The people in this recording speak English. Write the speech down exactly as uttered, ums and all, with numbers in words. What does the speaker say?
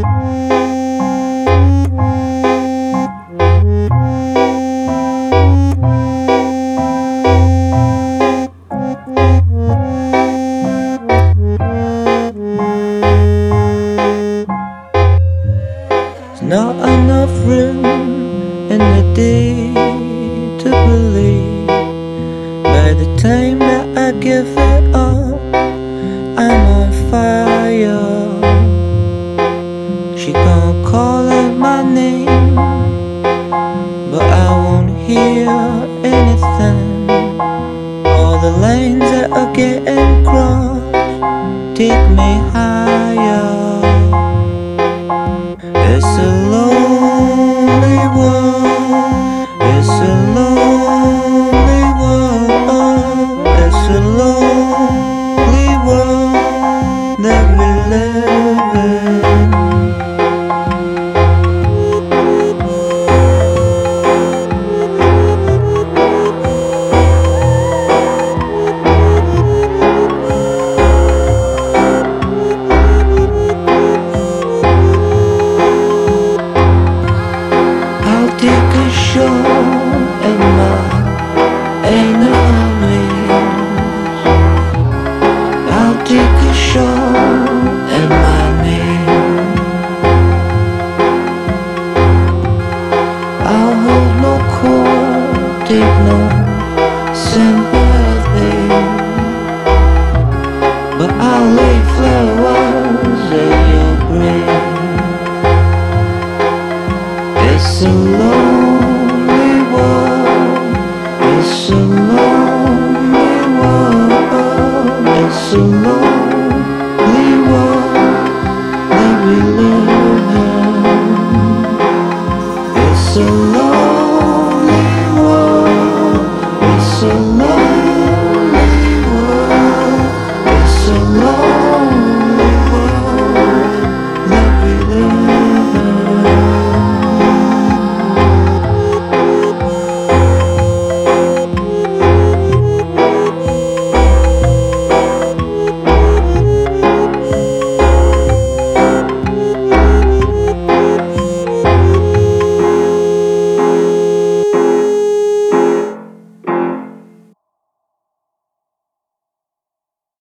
Not enough room in the day to believe. By the time that I give it up, I'm on fire. She gon' call out my name, but I won't hear anything. All the lines that are getting crossed take me higher. It's a lonely world, it's a lonely world, it's a lonely world that we live in. I'll take a shot at my enemies. I'll take a shot at my name. I'll hold no court, take no sympathy, but I'll lay flowers at your grave. It's a lonely world, it's a lonely world, it's a lonely world that we live in. It's a lonely world, it's a lonely